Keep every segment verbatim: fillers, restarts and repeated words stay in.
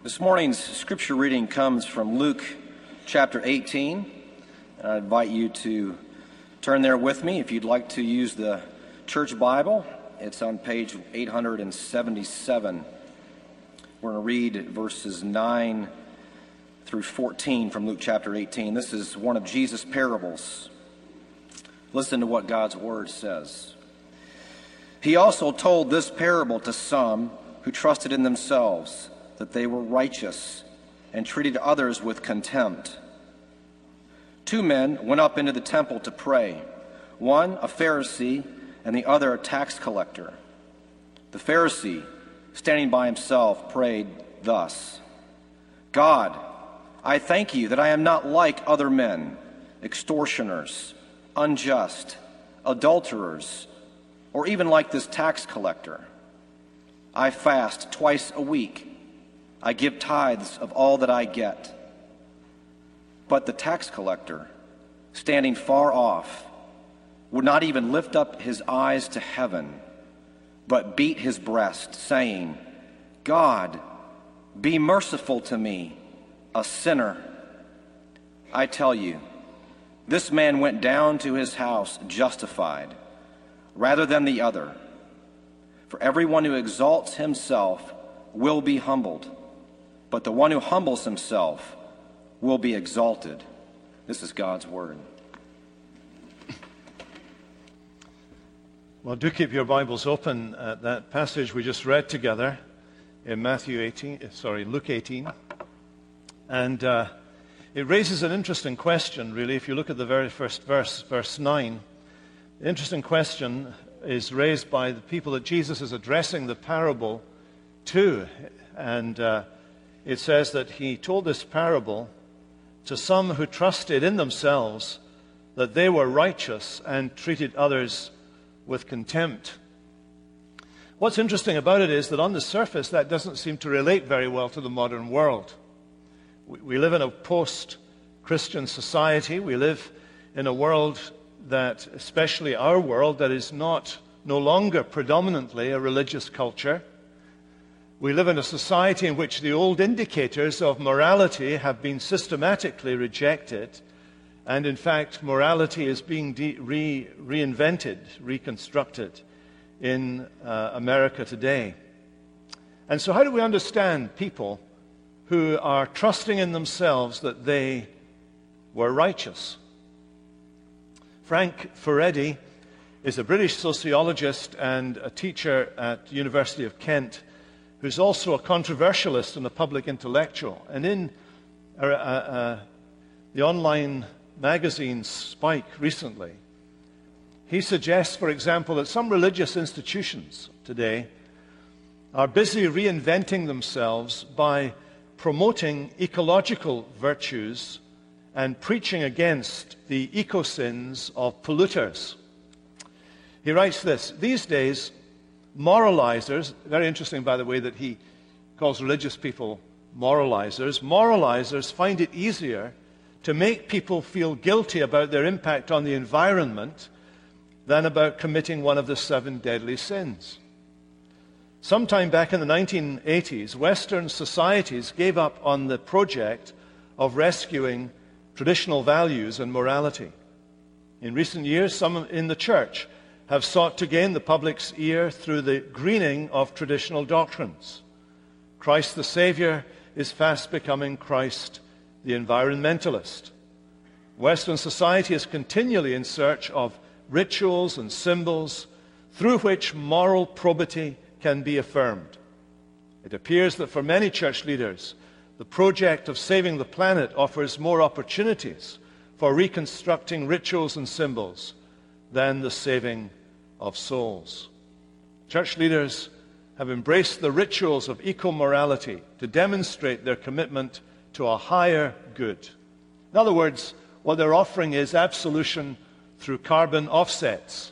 This morning's scripture reading comes from Luke chapter eighteen. And I invite you to turn there with me. If you'd like to use the church Bible, it's on page eight hundred seventy-seven. We're going to read verses nine through fourteen from Luke chapter eighteen. This is one of Jesus' parables. Listen to what God's word says. He also told this parable to some who trusted in themselves that they were righteous and treated others with contempt. Two men went up into the temple to pray, one a Pharisee and the other a tax collector. The Pharisee, standing by himself, prayed thus: God, I thank you that I am not like other men, extortioners, unjust, adulterers, or even like this tax collector. I fast twice a week. I give tithes of all that I get. But the tax collector, standing far off, would not even lift up his eyes to heaven, but beat his breast, saying, God, be merciful to me, a sinner. I tell you, this man went down to his house justified, rather than the other. For everyone who exalts himself will be humbled, but the one who humbles himself will be exalted. This is God's word. Well, do keep your Bibles open at that passage we just read together in Matthew eighteen, sorry, Luke eighteen. And uh, it raises an interesting question, really, if you look at the very first verse, verse nine. The interesting question is raised by the people that Jesus is addressing the parable to. And uh, it says that he told this parable to some who trusted in themselves that they were righteous and treated others with contempt. What's interesting about it is that on the surface that doesn't seem to relate very well to the modern world. We, we live in a post-Christian society. We live in a world that, especially our world, that is not no longer predominantly a religious culture. We live in a society in which the old indicators of morality have been systematically rejected, and in fact, morality is being de- re- reinvented, reconstructed in uh, America today. And so how do we understand people who are trusting in themselves that they were righteous? Frank Furedi is a British sociologist and a teacher at the University of Kent, who's also a controversialist and a public intellectual. And in uh, uh, the online magazine Spike recently, he suggests, for example, that some religious institutions today are busy reinventing themselves by promoting ecological virtues and preaching against the eco-sins of polluters. He writes this: these days, moralizers, very interesting, by the way, that he calls religious people moralizers. Moralizers find it easier to make people feel guilty about their impact on the environment than about committing one of the seven deadly sins. Sometime back in the nineteen eighties, Western societies gave up on the project of rescuing traditional values and morality. In recent years, some in the church have sought to gain the public's ear through the greening of traditional doctrines. Christ the Savior is fast becoming Christ the environmentalist. Western society is continually in search of rituals and symbols through which moral probity can be affirmed. It appears that for many church leaders, the project of saving the planet offers more opportunities for reconstructing rituals and symbols than the saving of souls. Church leaders have embraced the rituals of eco-morality to demonstrate their commitment to a higher good. In other words, what they're offering is absolution through carbon offsets.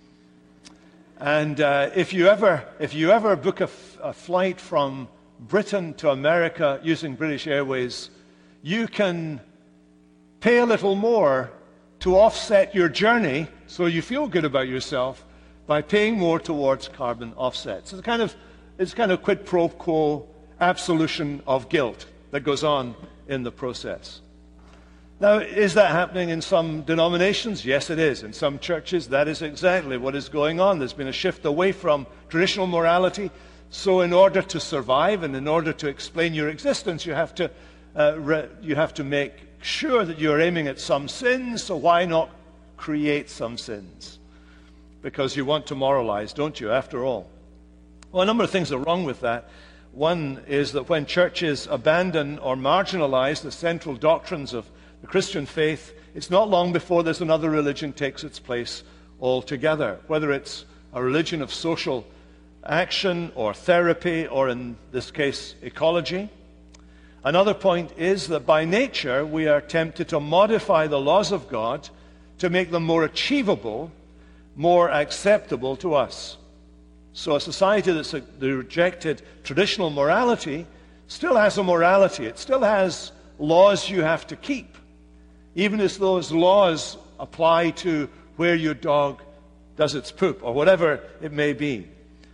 And uh, if you ever if you ever book a, f- a flight from Britain to America using British Airways, you can pay a little more to offset your journey so you feel good about yourself by paying more towards carbon offsets. It's kind of, it's kind of quid pro quo absolution of guilt that goes on in the process. Now, is that happening in some denominations? Yes, it is. In some churches, that is exactly what is going on. There's been a shift away from traditional morality. So in order to survive and in order to explain your existence, you have to, uh, re- you have to make sure that you're aiming at some sins, so why not create some sins? Because you want to moralize, don't you, after all? Well, a number of things are wrong with that. One is that when churches abandon or marginalize the central doctrines of the Christian faith, it's not long before there's another religion takes its place altogether, whether it's a religion of social action or therapy or, in this case, ecology. Another point is that by nature we are tempted to modify the laws of God to make them more achievable, more acceptable to us. So a society that's a, that rejected traditional morality still has a morality. It still has laws you have to keep, even as those laws apply to where your dog does its poop or whatever it may be.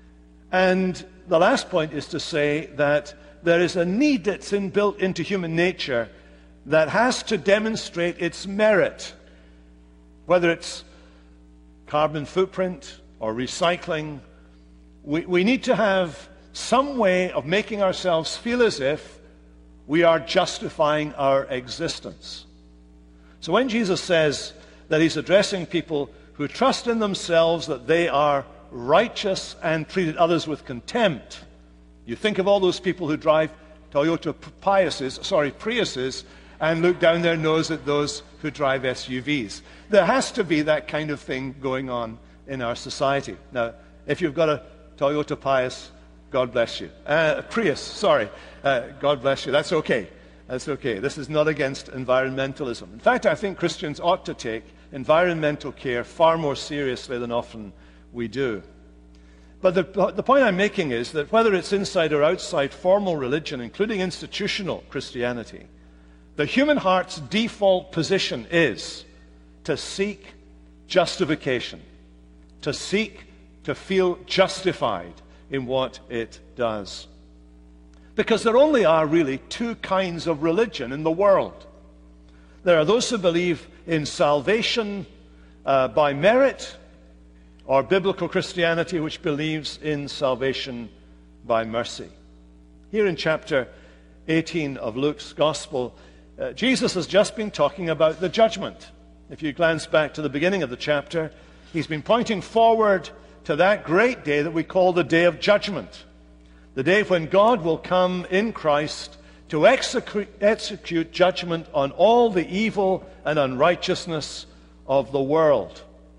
And the last point is to say that there is a need that's inbuilt into human nature that has to demonstrate its merit, whether it's carbon footprint or recycling. We, we need to have some way of making ourselves feel as if we are justifying our existence. So when Jesus says that he's addressing people who trust in themselves that they are righteous and treated others with contempt, you think of all those people who drive Toyota Priuses, sorry, Priuses, and look down their nose at those who drive S U Vs. There has to be that kind of thing going on in our society. Now, if you've got a Toyota Prius, God bless you. Uh, Prius, sorry, uh, God bless you. That's okay. That's okay. This is not against environmentalism. In fact, I think Christians ought to take environmental care far more seriously than often we do. But the, the point I'm making is that whether it's inside or outside formal religion, including institutional Christianity, the human heart's default position is to seek justification, to seek to feel justified in what it does. Because there only are really two kinds of religion in the world. There are those who believe in salvation uh, by merit, or biblical Christianity, which believes in salvation by mercy. Here in chapter eighteen of Luke's Gospel, uh, Jesus has just been talking about the judgment. If you glance back to the beginning of the chapter, he's been pointing forward to that great day that we call the day of judgment. The day when God will come in Christ to execute, execute judgment on all the evil and unrighteousness of the world.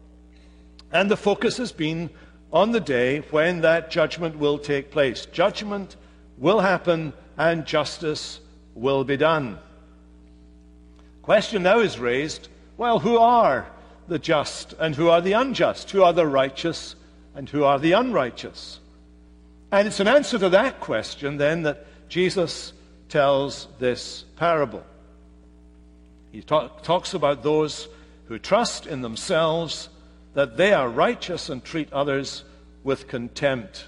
And the focus has been on the day when that judgment will take place. Judgment will happen and justice will be done. Question now is raised, well, who are the just and who are the unjust? Who are the righteous and who are the unrighteous? And it's an answer to that question, then, that Jesus tells this parable. He talk, talks about those who trust in themselves that they are righteous and treat others with contempt.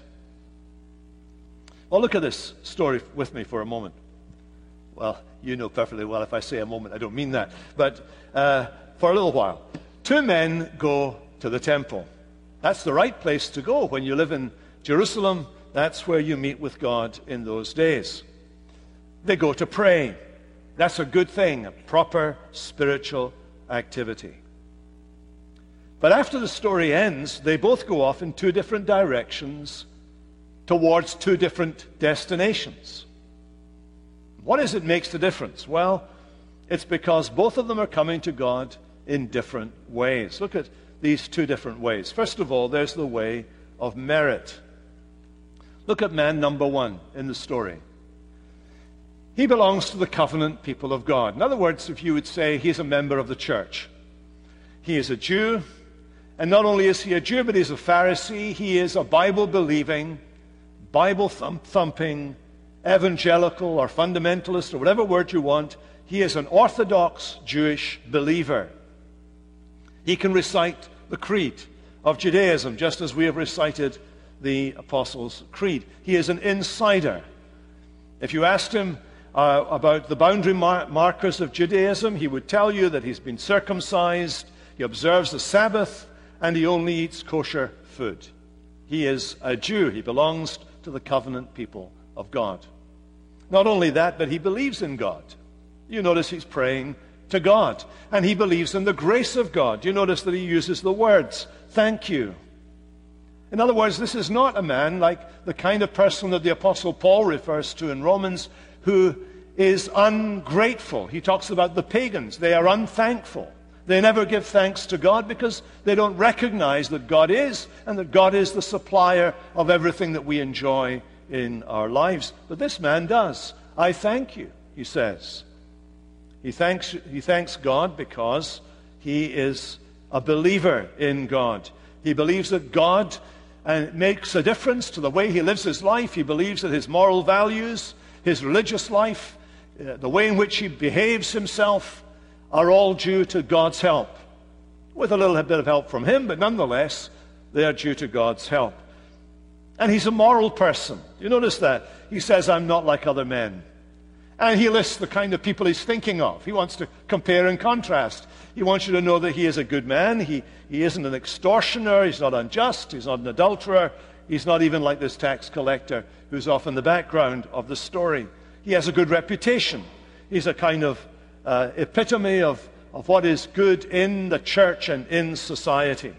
Well, look at this story with me for a moment. Well, you know perfectly well if I say a moment, I don't mean that. But uh, for a little while, two men go to the temple. That's the right place to go when you live in Jerusalem. That's where you meet with God in those days. They go to pray. That's a good thing, a proper spiritual activity. But after the story ends, they both go off in two different directions towards two different destinations. What is it makes the difference? Well, it's because both of them are coming to God in different ways. Look at these two different ways. First of all, there's the way of merit. Look at man number one in the story. He belongs to the covenant people of God. In other words, if you would say he's a member of the church. He is a Jew, and not only is he a Jew, but he's a Pharisee. He is a Bible-believing, Bible-thumping, evangelical or fundamentalist or whatever word you want. He is an Orthodox Jewish believer. He can recite the creed of Judaism just as we have recited the Apostles' Creed. He is an insider. If you asked him uh, about the boundary mar- markers of Judaism, he would tell you that he's been circumcised, he observes the Sabbath, and he only eats kosher food. He is a Jew. He belongs to the covenant people of God. Not only that, but he believes in God. You notice he's praying to God, and he believes in the grace of God. You notice that he uses the words, thank you. In other words, this is not a man like the kind of person that the Apostle Paul refers to in Romans who is ungrateful. He talks about the pagans. They are unthankful. They never give thanks to God because they don't recognize that God is and that God is the supplier of everything that we enjoy in our lives. But this man does. I thank you, he says. He thanks, he thanks God because he is a believer in God. He believes that God uh, makes a difference to the way he lives his life. He believes that his moral values, his religious life, uh, the way in which he behaves himself are all due to God's help. With a little bit of help from him, but nonetheless, they are due to God's help. And he's a moral person. You notice that? He says, I'm not like other men. And he lists the kind of people he's thinking of. He wants to compare and contrast. He wants you to know that he is a good man. He, he isn't an extortioner. He's not unjust. He's not an adulterer. He's not even like this tax collector who's off in the background of the story. He has a good reputation. He's a kind of uh, epitome of, of what is good in the church and in society.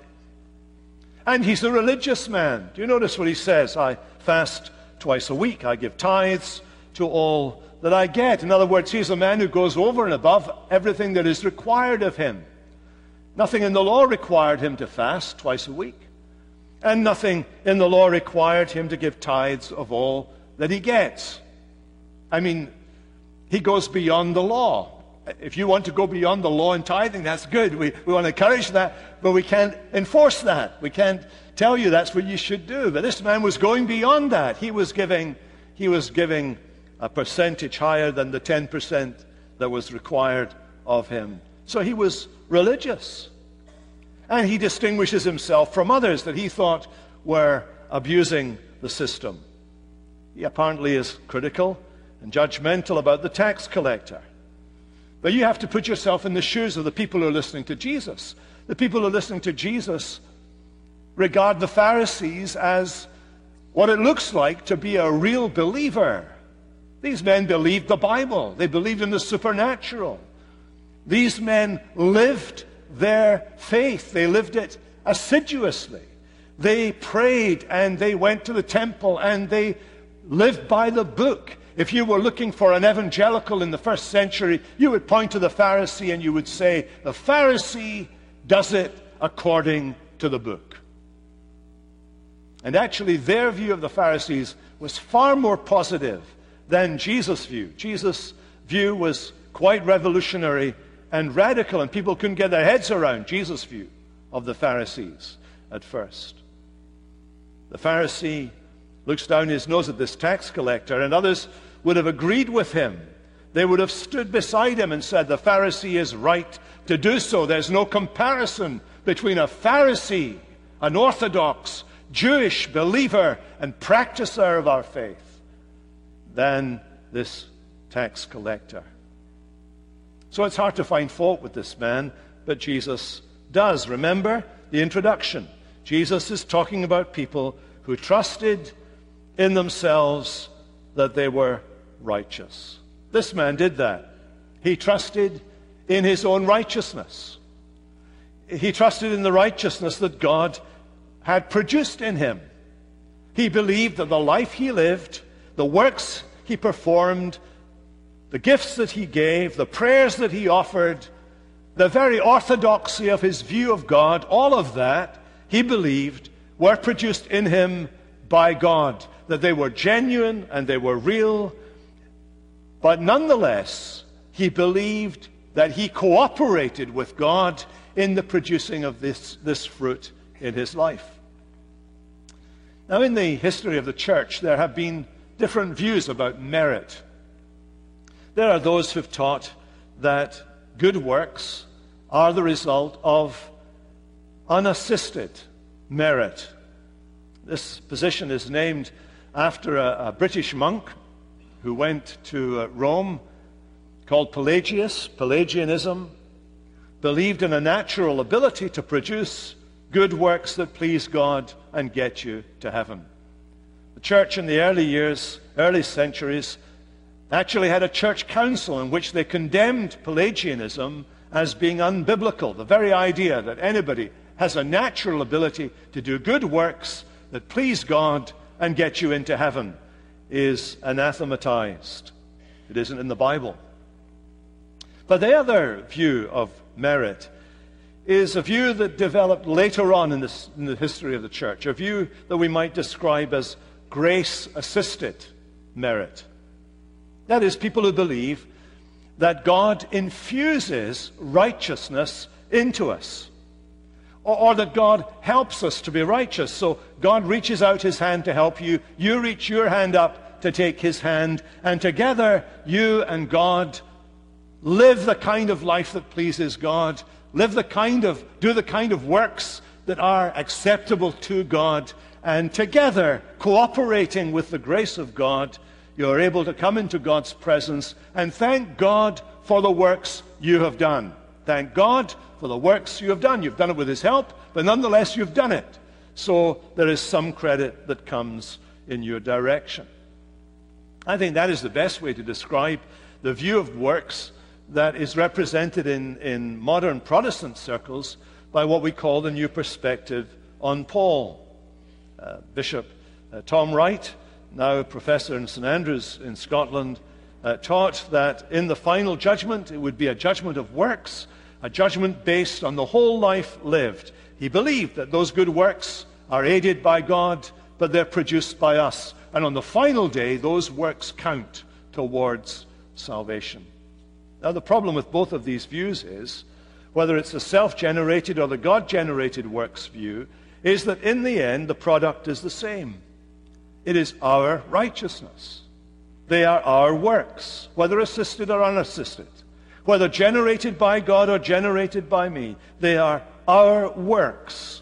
And he's a religious man. Do you notice what he says? I fast twice a week. I give tithes to all that I get. In other words, he's a man who goes over and above everything that is required of him. Nothing in the law required him to fast twice a week. And nothing in the law required him to give tithes of all that he gets. I mean, he goes beyond the law. If you want to go beyond the law in tithing, that's good. We, we want to encourage that, but we can't enforce that. We can't tell you that's what you should do. But this man was going beyond that. He was giving, he was giving a percentage higher than the ten percent that was required of him. So he was religious. And he distinguishes himself from others that he thought were abusing the system. He apparently is critical and judgmental about the tax collector. But you have to put yourself in the shoes of the people who are listening to Jesus. The people who are listening to Jesus regard the Pharisees as what it looks like to be a real believer. These men believed the Bible. They believed in the supernatural. These men lived their faith. They lived it assiduously. They prayed and they went to the temple and they lived by the book. If you were looking for an evangelical in the first century, you would point to the Pharisee and you would say, the Pharisee does it according to the book. And actually, their view of the Pharisees was far more positive than Jesus' view. Jesus' view was quite revolutionary and radical, and people couldn't get their heads around Jesus' view of the Pharisees at first. The Pharisee looks down his nose at this tax collector, and others would have agreed with him. They would have stood beside him and said, the Pharisee is right to do so. There's no comparison between a Pharisee, an Orthodox Jewish believer and practicer of our faith, than this tax collector. So it's hard to find fault with this man, but Jesus does. Remember the introduction. Jesus is talking about people who trusted in themselves that they were righteous. This man did that. He trusted in his own righteousness. He trusted in the righteousness that God had produced in him. He believed that the life he lived, the works he performed, the gifts that he gave, the prayers that he offered, the very orthodoxy of his view of God, all of that, he believed, were produced in him by God, that they were genuine and they were real. But nonetheless, he believed that he cooperated with God in the producing of this, this fruit in his life. Now, in the history of the church, there have been different views about merit. There are those who've taught that good works are the result of unassisted merit. This position is named after a, a British monk who went to uh, Rome, called Pelagius, Pelagianism, believed in a natural ability to produce good works that please God and get you to heaven. The church in the early years, early centuries, actually had a church council in which they condemned Pelagianism as being unbiblical. The very idea that anybody has a natural ability to do good works that please God and get you into heaven is anathematized. It isn't in the Bible. But the other view of merit is a view that developed later on in, this, in the history of the church, a view that we might describe as grace-assisted merit. That is, people who believe that God infuses righteousness into us, or, or that God helps us to be righteous. So God reaches out his hand to help you, you reach your hand up to take his hand, and together you and God live the kind of life that pleases God, live the kind of, do the kind of works that are acceptable to God, and together, cooperating with the grace of God, you are able to come into God's presence and thank God for the works you have done. Thank God for the works you have done. You've done it with his help, but nonetheless you've done it. So there is some credit that comes in your direction. I think that is the best way to describe the view of works that is represented in, in modern Protestant circles by what we call the New Perspective on Paul. Uh, Bishop uh, Tom Wright, now a professor in Saint Andrews in Scotland, uh, taught that in the final judgment, it would be a judgment of works, a judgment based on the whole life lived. He believed that those good works are aided by God, but they're produced by us. And on the final day, those works count towards salvation. Now, the problem with both of these views is, whether it's the self-generated or the God-generated works view, is that in the end, the product is the same. It is our righteousness. They are our works, whether assisted or unassisted, whether generated by God or generated by me. They are our works.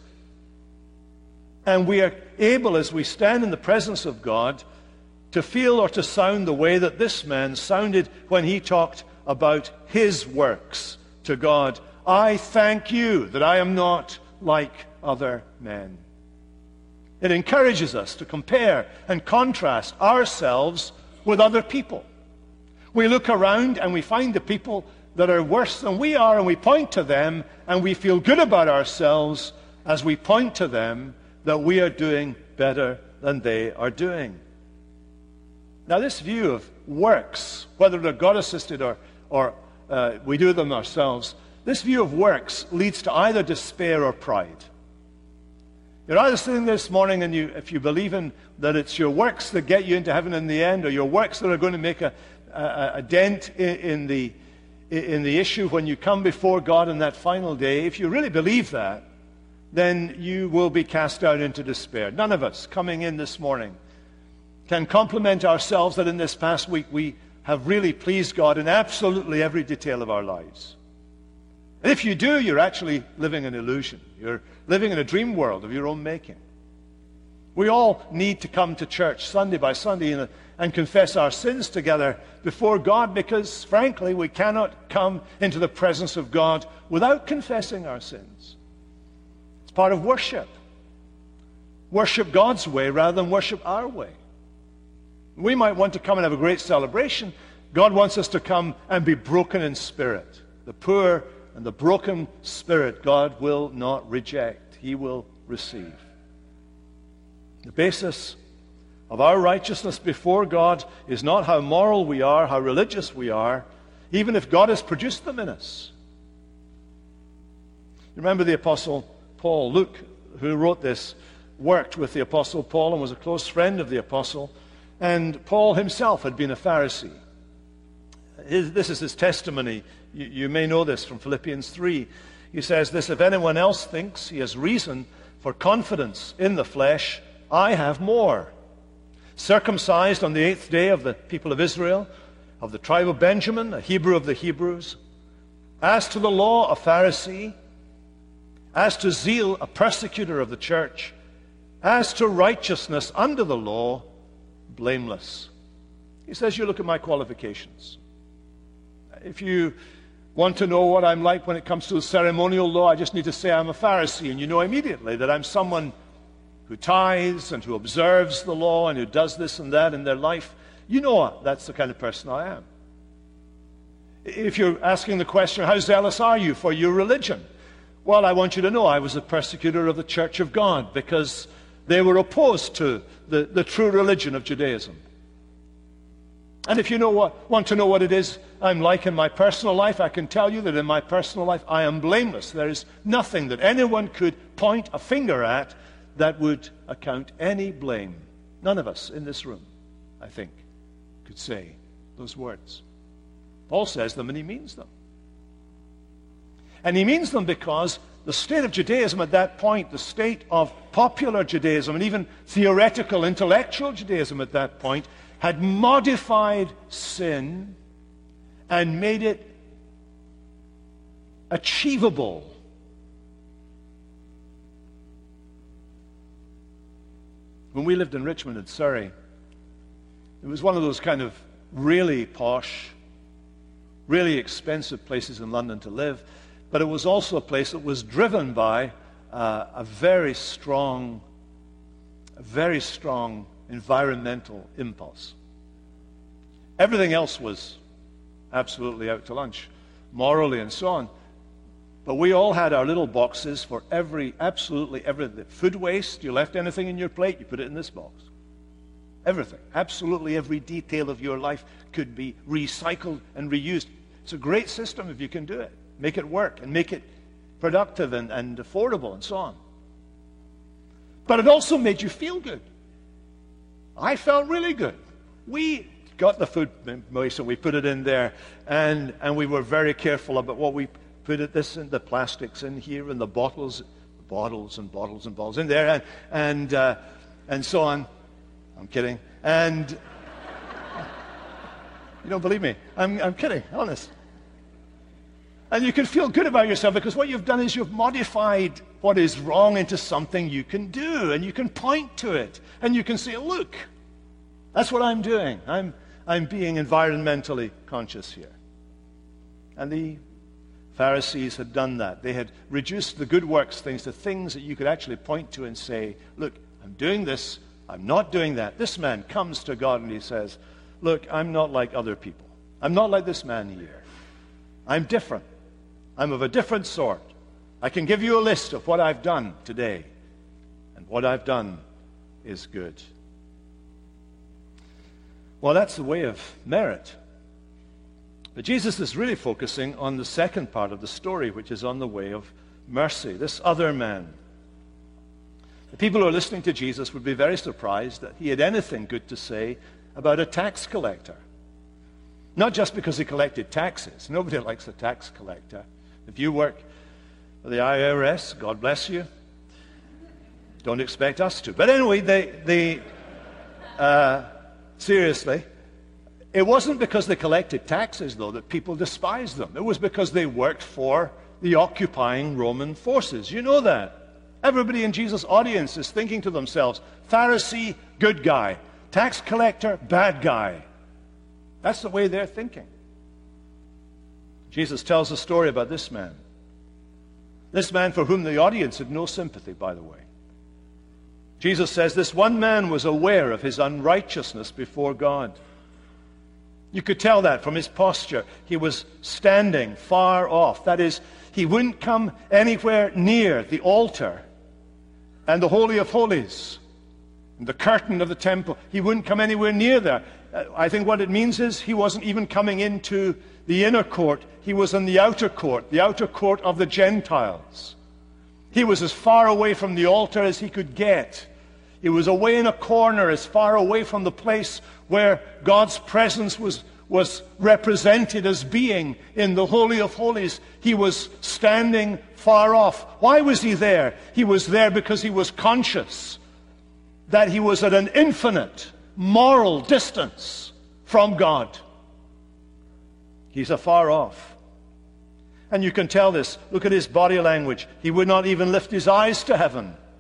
And we are able, as we stand in the presence of God, to feel or to sound the way that this man sounded when he talked about his works to God. I thank you that I am not like other men. It encourages us to compare and contrast ourselves with other people. We look around and we find the people that are worse than we are, and we point to them, and we feel good about ourselves as we point to them that we are doing better than they are doing. Now, this view of works, whether they're God-assisted or, or uh, we do them ourselves, this view of works leads to either despair or pride. You're either sitting this morning and you, if you believe in that it's your works that get you into heaven in the end, or your works that are going to make a, a, a dent in, in, the, in the issue when you come before God on that final day, if you really believe that, then you will be cast out into despair. None of us coming in this morning can compliment ourselves that in this past week we have really pleased God in absolutely every detail of our lives. And if you do, you're actually living an illusion. You're living in a dream world of your own making. We all need to come to church Sunday by Sunday and, and confess our sins together before God, because, frankly, we cannot come into the presence of God without confessing our sins. It's part of worship. Worship God's way rather than worship our way. We might want to come and have a great celebration. God wants us to come and be broken in spirit. The poor and the broken spirit God will not reject. He will receive. The basis of our righteousness before God is not how moral we are, how religious we are, even if God has produced them in us. Remember the Apostle Paul. Luke, who wrote this, worked with the Apostle Paul and was a close friend of the Apostle. And Paul himself had been a Pharisee. His, this is his testimony. You, you may know this from Philippians three. He says this, if anyone else thinks he has reason for confidence in the flesh, I have more. Circumcised on the eighth day of the people of Israel, of the tribe of Benjamin, a Hebrew of the Hebrews. As to the law, a Pharisee. As to zeal, a persecutor of the church. As to righteousness under the law, blameless. He says, you look at my qualifications. If you want to know what I'm like when it comes to the ceremonial law, I just need to say I'm a Pharisee, and you know immediately that I'm someone who tithes and who observes the law and who does this and that in their life. You know that's the kind of person I am. If you're asking the question, how zealous are you for your religion? Well, I want you to know I was a persecutor of the Church of God because they were opposed to the, the true religion of Judaism. And if you know what, want to know what it is I'm like in my personal life, I can tell you that in my personal life I am blameless. There is nothing that anyone could point a finger at that would account any blame. None of us in this room, I think, could say those words. Paul says them and he means them. And he means them because the state of Judaism at that point, the state of popular Judaism and even theoretical, intellectual Judaism at that point, had modified sin and made it achievable. When we lived in Richmond in Surrey, it was one of those kind of really posh, really expensive places in London to live, but it was also a place that was driven by uh, a very strong, a very strong environmental impulse. Everything else was absolutely out to lunch, morally and so on. But we all had our little boxes for every, absolutely everything. Food waste, you left anything in your plate, you put it in this box. Everything, absolutely every detail of your life could be recycled and reused. It's a great system if you can do it. Make it work and make it productive and, and affordable and so on. But it also made you feel good. I felt really good. We got the food waste and we put it in there, and, and we were very careful about what we put it, this in the plastics in here and the bottles, bottles and bottles and bottles in there, and and uh, and so on. I'm kidding. And you don't believe me? I'm I'm kidding, honest. And you can feel good about yourself because what you've done is you've modified what is wrong into something you can do, and you can point to it, and you can say, look, that's what I'm doing. I'm, I'm being environmentally conscious here. And the Pharisees had done that. They had reduced the good works things to things that you could actually point to and say, look, I'm doing this, I'm not doing that. This man comes to God and he says, look, I'm not like other people. I'm not like this man here. I'm different. I'm of a different sort. I can give you a list of what I've done today, and what I've done is good. Well, that's the way of merit. But Jesus is really focusing on the second part of the story, which is on the way of mercy, this other man. The people who are listening to Jesus would be very surprised that he had anything good to say about a tax collector. Not just because he collected taxes. Nobody likes a tax collector. If you work for the I R S, God bless you. Don't expect us to. But anyway, they, they uh, seriously, it wasn't because they collected taxes, though, that people despised them. It was because they worked for the occupying Roman forces. You know that. Everybody in Jesus' audience is thinking to themselves, Pharisee, good guy. Tax collector, bad guy. That's the way they're thinking. Jesus tells a story about this man. This man for whom the audience had no sympathy, by the way. Jesus says this one man was aware of his unrighteousness before God. You could tell that from his posture. He was standing far off. That is, he wouldn't come anywhere near the altar and the Holy of Holies, and the curtain of the temple. He wouldn't come anywhere near there. I think what it means is he wasn't even coming into the inner court. He was in the outer court, the outer court of the Gentiles. He was as far away from the altar as he could get. He was away in a corner, as far away from the place where God's presence was, was represented as being in the Holy of Holies. He was standing far off. Why was he there? He was there because he was conscious that he was at an infinite moral distance from God. He's afar off. And you can tell this. Look at his body language. He would not even lift his eyes to heaven,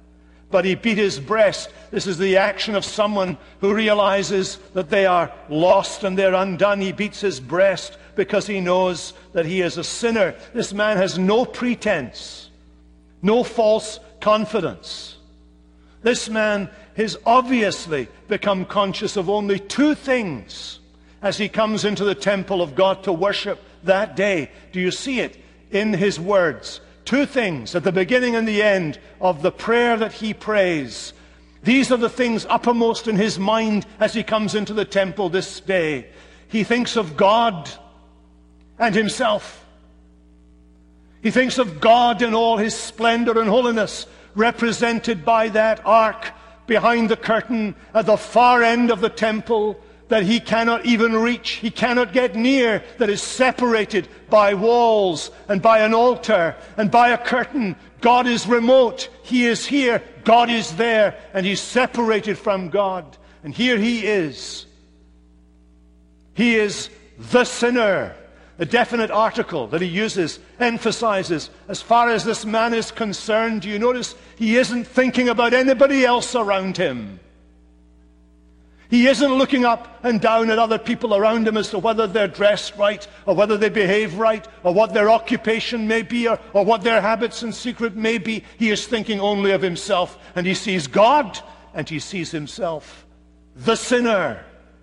but he beat his breast. This is the action of someone who realizes that they are lost and they're undone. He beats his breast because he knows that he is a sinner. This man has no pretense, no false confidence. This man has obviously become conscious of only two things as he comes into the temple of God to worship that day. Do you see it in his words? Two things at the beginning and the end of the prayer that he prays. These are the things uppermost in his mind as he comes into the temple this day. He thinks of God and himself. He thinks of God in all his splendor and holiness, represented by that ark behind the curtain at the far end of the temple that he cannot even reach, he cannot get near, that is separated by walls and by an altar and by a curtain. God is remote. He is here. God is there. And he's separated from God. And here he is. He is the sinner. A definite article that he uses emphasizes, as far as this man is concerned, do you notice he isn't thinking about anybody else around him. He isn't looking up and down at other people around him as to whether they're dressed right, or whether they behave right, or what their occupation may be, or, or what their habits in secret may be. He is thinking only of himself, and he sees God, and he sees himself, the sinner.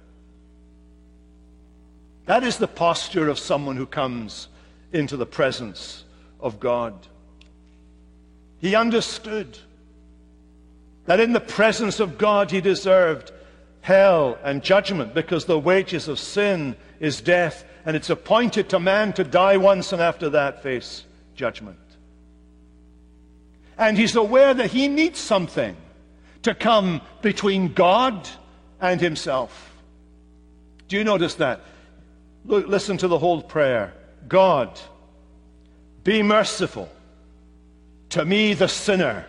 That is the posture of someone who comes into the presence of God. He understood that in the presence of God he deserved hell and judgment, because the wages of sin is death, and it's appointed to man to die once and after that face judgment. And he's aware that he needs something to come between God and himself. Do you notice that? Look, listen to the whole prayer. God, be merciful to me, the sinner.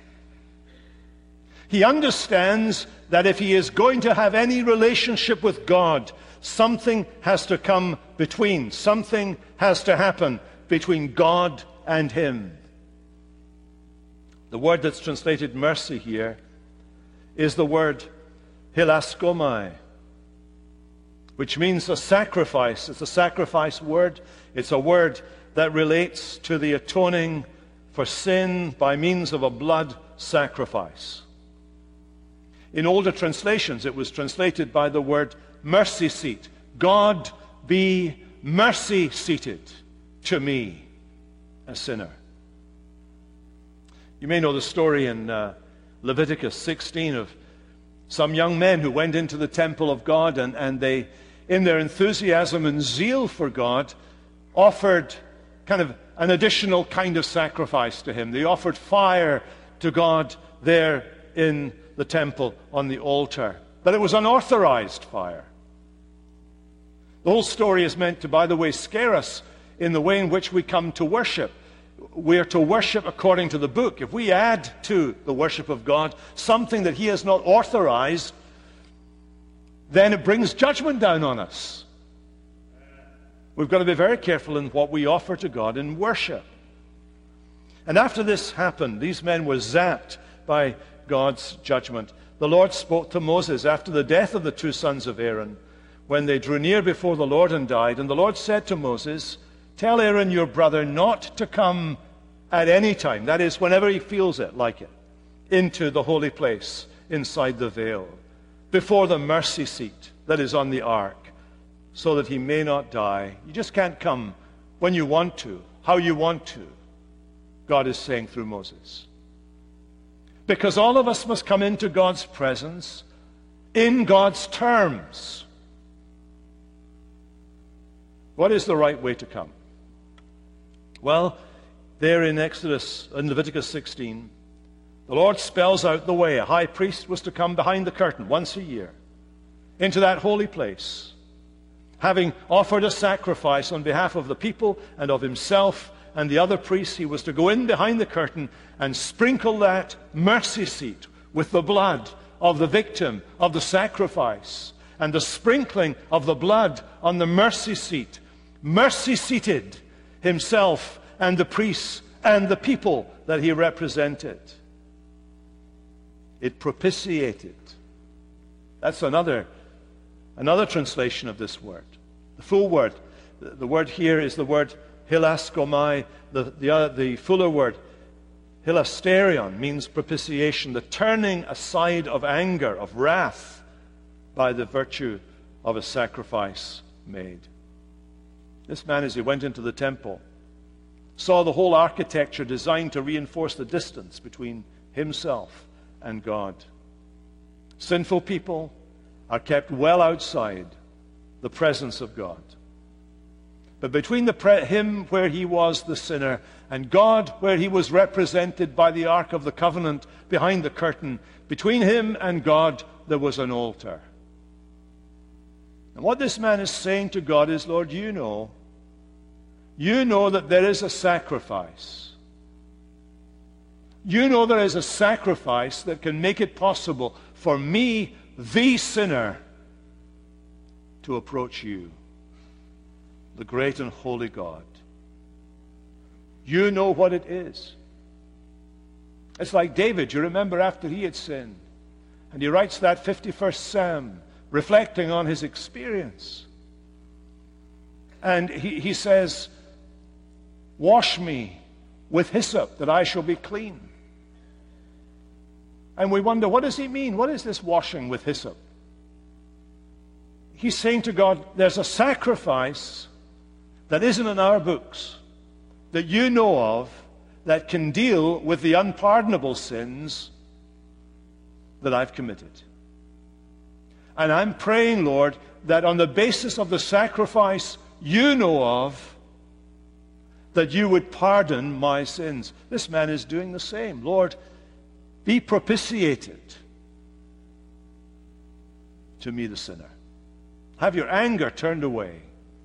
He understands that if he is going to have any relationship with God, something has to come between. Something has to happen between God and him. The word that's translated mercy here is the word hilaskomai, which means a sacrifice. It's a sacrifice word. It's a word that relates to the atoning for sin by means of a blood sacrifice. In older translations, it was translated by the word mercy seat. God, be mercy seated to me, a sinner. You may know the story in uh, Leviticus sixteen of some young men who went into the temple of God, and, and they, in their enthusiasm and zeal for God, offered kind of an additional kind of sacrifice to him. They offered fire to God there in the temple on the altar. But it was unauthorized fire. The whole story is meant to, by the way, scare us in the way in which we come to worship. We are to worship according to the book. If we add to the worship of God something that he has not authorized, then it brings judgment down on us. We've got to be very careful in what we offer to God in worship. And after this happened, these men were zapped by God's judgment. The Lord spoke to Moses after the death of the two sons of Aaron, when they drew near before the Lord and died. And the Lord said to Moses, tell Aaron your brother not to come at any time, that is, whenever he feels it, like it, into the holy place inside the veil, before the mercy seat that is on the ark, so that he may not die. You just can't come when you want to, how you want to, God is saying through Moses. Because all of us must come into God's presence in God's terms. What is the right way to come? Well, there in Exodus, in Leviticus sixteen, the Lord spells out the way. A high priest was to come behind the curtain once a year into that holy place, having offered a sacrifice on behalf of the people and of himself and the other priests. He was to go in behind the curtain and sprinkle that mercy seat with the blood of the victim of the sacrifice. And the sprinkling of the blood on the mercy seat mercy seated himself and the priests and the people that he represented. It propitiated. That's another, another translation of this word. The full word, the word here is the word hilaskomai. The, the, uh, the fuller word, hilasterion, means propitiation, the turning aside of anger, of wrath, by the virtue of a sacrifice made. This man, as he went into the temple, saw the whole architecture designed to reinforce the distance between himself and God. Sinful people are kept well outside the presence of God. But between the pre- him where he was the sinner and God where he was represented by the Ark of the Covenant behind the curtain, between him and God there was an altar. And what this man is saying to God is, Lord, you know, you know that there is a sacrifice. You know there is a sacrifice that can make it possible for me, the sinner, to approach you, the great and holy God. You know what it is. It's like David, you remember, after he had sinned, and he writes that fifty-first Psalm, reflecting on his experience. And he, he says, wash me with hyssop that I shall be clean. And we wonder, what does he mean? What is this washing with hyssop? He's saying to God, there's a sacrifice that isn't in our books, that you know of, that can deal with the unpardonable sins that I've committed. And I'm praying, Lord, that on the basis of the sacrifice you know of, that you would pardon my sins. This man is doing the same. Lord, be propitiated to me, the sinner. Have your anger turned away.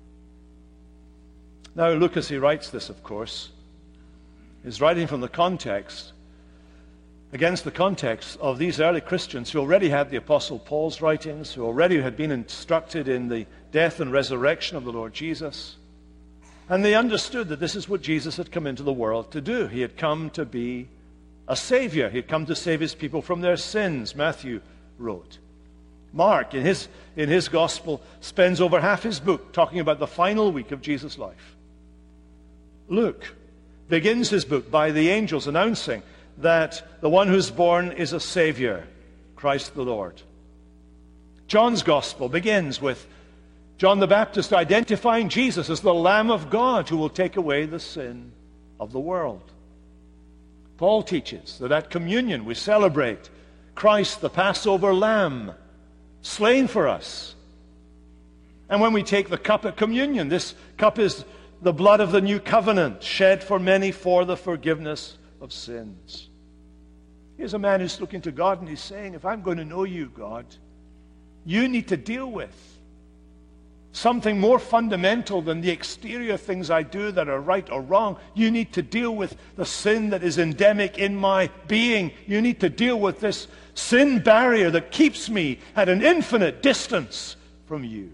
Now, Luke, as he writes this, of course, is writing from the context, against the context of these early Christians who already had the Apostle Paul's writings, who already had been instructed in the death and resurrection of the Lord Jesus. And they understood that this is what Jesus had come into the world to do. He had come to be a Savior. He had come to save his people from their sins, Matthew wrote. Mark, in his, in his gospel, spends over half his book talking about the final week of Jesus' life. Luke begins his book by the angels announcing that the one who's born is a Savior, Christ the Lord. John's gospel begins with John the Baptist identifying Jesus as the Lamb of God who will take away the sin of the world. Paul teaches that at communion we celebrate Christ, the Passover Lamb, slain for us. And when we take the cup at communion, this cup is the blood of the new covenant, shed for many for the forgiveness of sins. Here's a man who's looking to God and he's saying, if I'm going to know you, God, you need to deal with something more fundamental than the exterior things I do that are right or wrong. You need to deal with the sin that is endemic in my being. You need to deal with this sin barrier that keeps me at an infinite distance from you.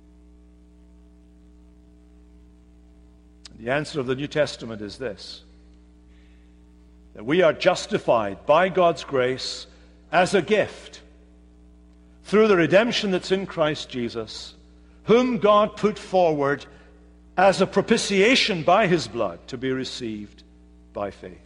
The answer of the New Testament is this: that we are justified by God's grace as a gift through the redemption that's in Christ Jesus, whom God put forward as a propitiation by his blood to be received by faith.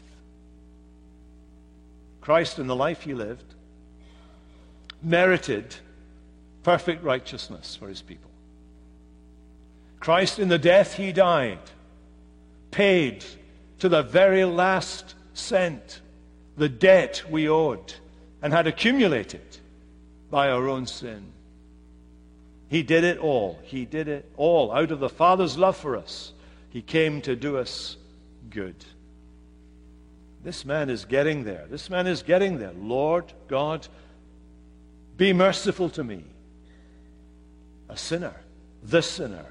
Christ, in the life he lived, merited perfect righteousness for his people. Christ, in the death he died, paid to the very last cent the debt we owed and had accumulated by our own sin. He did it all. He did it all. Out of the Father's love for us, he came to do us good. This man is getting there. This man is getting there. Lord God, be merciful to me, a sinner, the sinner.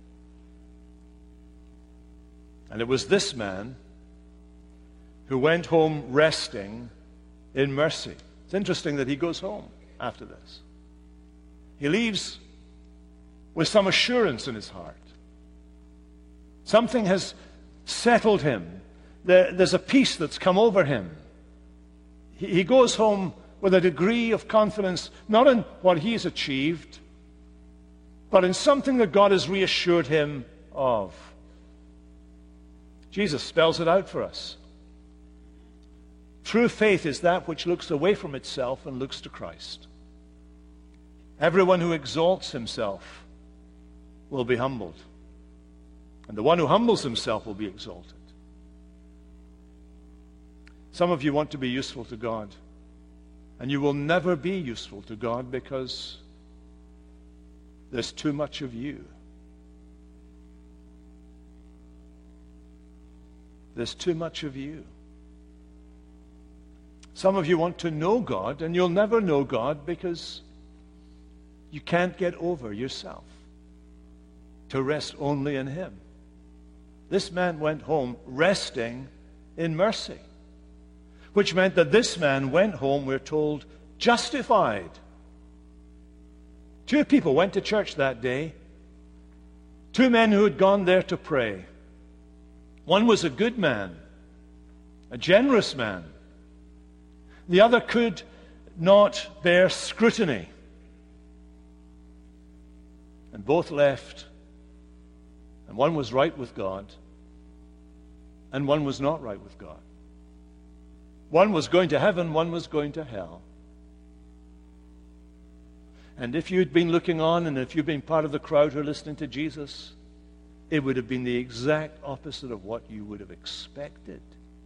And it was this man who went home resting in mercy. It's interesting that he goes home after this. He leaves with some assurance in his heart. Something has settled him. There, there's a peace that's come over him. He, he goes home with a degree of confidence, not in what he's achieved, but in something that God has reassured him of. Jesus spells it out for us. True faith is that which looks away from itself and looks to Christ. Everyone who exalts himself will be humbled, and the one who humbles himself will be exalted. Some of you want to be useful to God, and you will never be useful to God because there's too much of you. There's too much of you. Some of you want to know God, and you'll never know God because you can't get over yourself to rest only in Him. This man went home resting in mercy, which meant that this man went home, we're told, justified. Two people went to church that day. Two men who had gone there to pray. One was a good man, a generous man. The other could not bear scrutiny. And both left. And one was right with God, and one was not right with God. One was going to heaven, one was going to hell. And if you'd been looking on, and if you'd been part of the crowd who are listening to Jesus, it would have been the exact opposite of what you would have expected.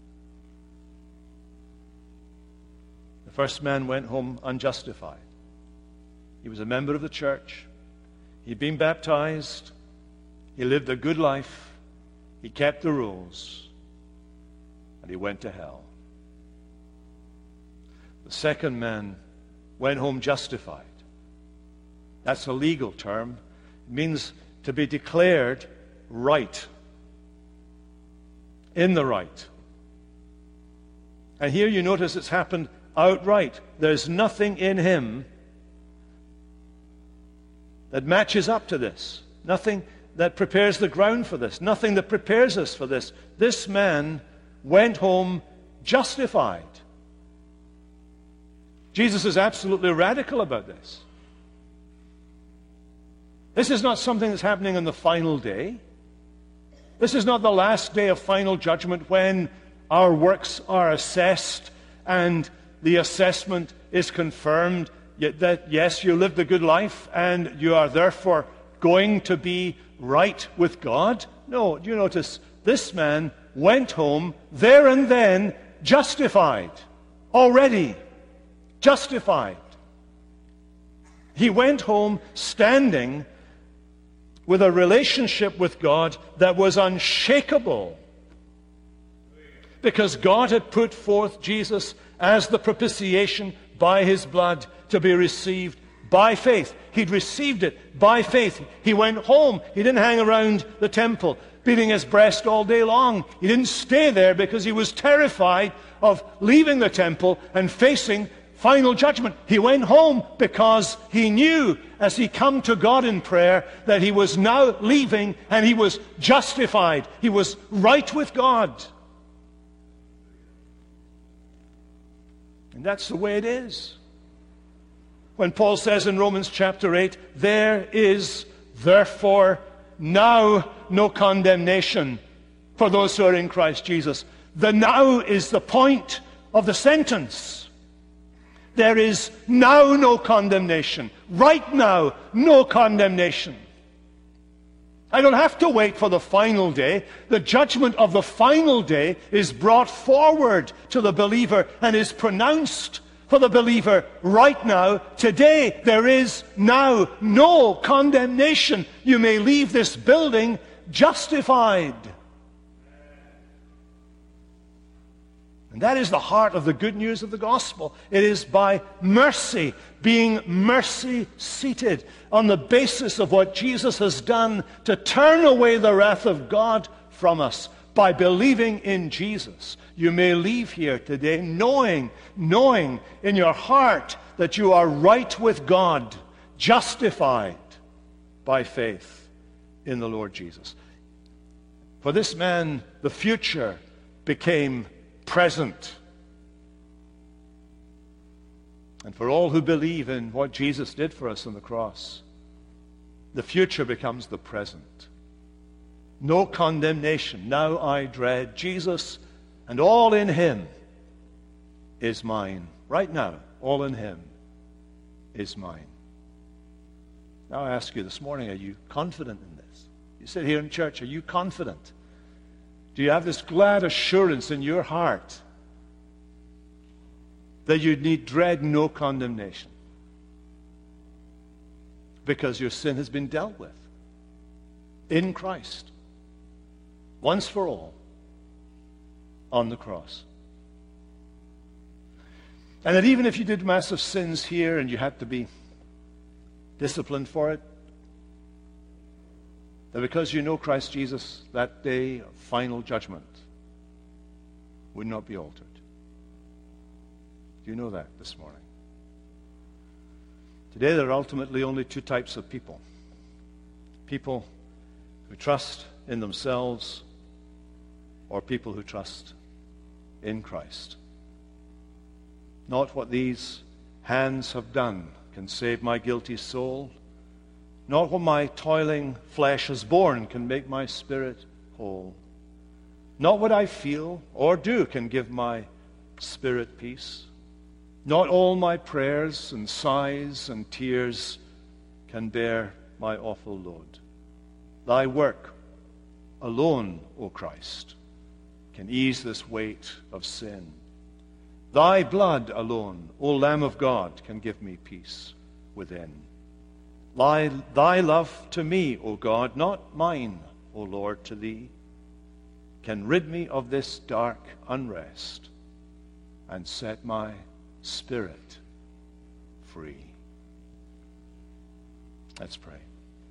The first man went home unjustified. He was a member of the church. He'd been baptized. He lived a good life. He kept the rules. And he went to hell. The second man went home justified. That's a legal term. It means to be declared right. In the right. And here you notice it's happened outright. There's nothing in him that matches up to this. Nothing that prepares the ground for this. Nothing that prepares us for this. This man went home justified. Jesus is absolutely radical about this. This is not something that's happening on the final day. This is not the last day of final judgment when our works are assessed and the assessment is confirmed that, yes, you lived a good life and you are therefore going to be right with God. No, do you notice? This man went home there and then justified. Already justified. He went home standing with a relationship with God that was unshakable, because God had put forth Jesus as the propitiation by His blood to be received by faith. He'd received it by faith. He went home. He didn't hang around the temple beating his breast all day long. He didn't stay there because he was terrified of leaving the temple and facing final judgment. He went home because he knew, as he come to God in prayer, that he was now leaving and he was justified. He was right with God. And that's the way it is. When Paul says in Romans chapter eight, there is therefore now no condemnation for those who are in Christ Jesus. The now is the point of the sentence. There is now no condemnation. Right now, no condemnation. I don't have to wait for the final day. The judgment of the final day is brought forward to the believer and is pronounced for the believer right now. Today, there is now no condemnation. You may leave this building justified. And that is the heart of the good news of the gospel. It is by mercy, being mercy-seated on the basis of what Jesus has done to turn away the wrath of God from us. By believing in Jesus, you may leave here today knowing, knowing in your heart that you are right with God, justified by faith in the Lord Jesus. For this man, the future became present. And for all who believe in what Jesus did for us on the cross, the future becomes the present. No condemnation. Now I dread Jesus, and all in him is mine. Right now, all in him is mine. Now I ask you this morning, are you confident in this? You sit here in church, are you confident? Do you have this glad assurance in your heart that you need dread no condemnation because your sin has been dealt with in Christ, once for all, on the cross? And that even if you did massive sins here and you had to be disciplined for it, that because you know Christ Jesus, that day of final judgment would not be altered. Do you know that this morning? Today there are ultimately only two types of people. People who trust in themselves, or people who trust in Christ. Not what these hands have done can save my guilty soul. Not what my toiling flesh has borne can make my spirit whole. Not what I feel or do can give my spirit peace. Not all my prayers and sighs and tears can bear my awful load. Thy work alone, O Christ, can ease this weight of sin. Thy blood alone, O Lamb of God, can give me peace within. Thy, thy love to me, O God, not mine, O Lord, to thee, can rid me of this dark unrest and set my spirit free. Let's pray.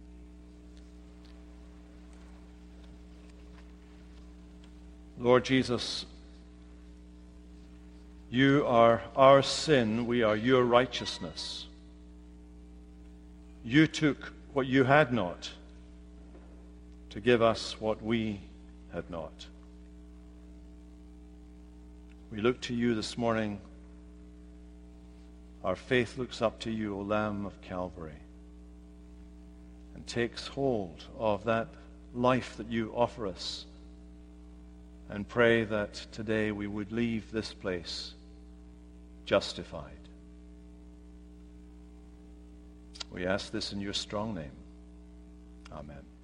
Lord Jesus, you are our sin, we are your righteousness. You took what you had not to give us what we had not. We look to you this morning. Our faith looks up to you, O Lamb of Calvary, and takes hold of that life that you offer us, and pray that today we would leave this place justified. We ask this in your strong name. Amen.